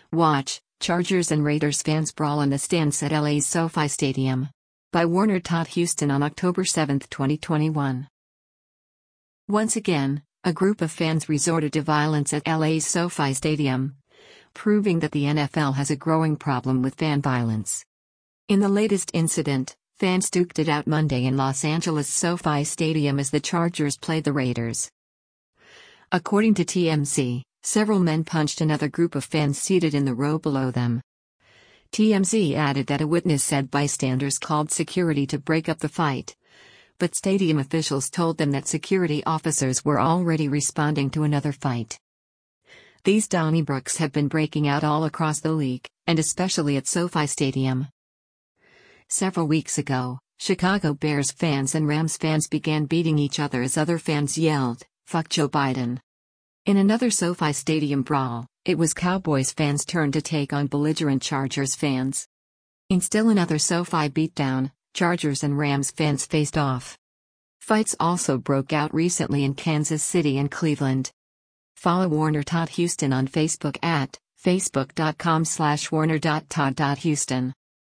Watch, Chargers and Raiders fans brawl in the stands at LA's SoFi Stadium. By Warner Todd Houston on October 7, 2021. Once again, a group of fans resorted to violence at LA's SoFi Stadium, proving that the NFL has a growing problem with fan violence. In the latest incident, fans duked it out Monday in Los Angeles' SoFi Stadium as the Chargers played the Raiders. According to TMZ, several men punched another group of fans seated in the row below them. TMZ added that a witness said bystanders called security to break up the fight, but stadium officials told them that security officers were already responding to another fight. These Donnybrooks have been breaking out all across the league, and especially at SoFi Stadium. Several weeks ago, Chicago Bears fans and Rams fans began beating each other as other fans yelled, "Fuck Joe Biden." In another SoFi Stadium brawl, it was Cowboys fans' turn to take on belligerent Chargers fans. In still another SoFi beatdown, Chargers and Rams fans faced off. Fights also broke out recently in Kansas City and Cleveland. Follow Warner Todd Houston on Facebook at facebook.com/warner.todd.houston.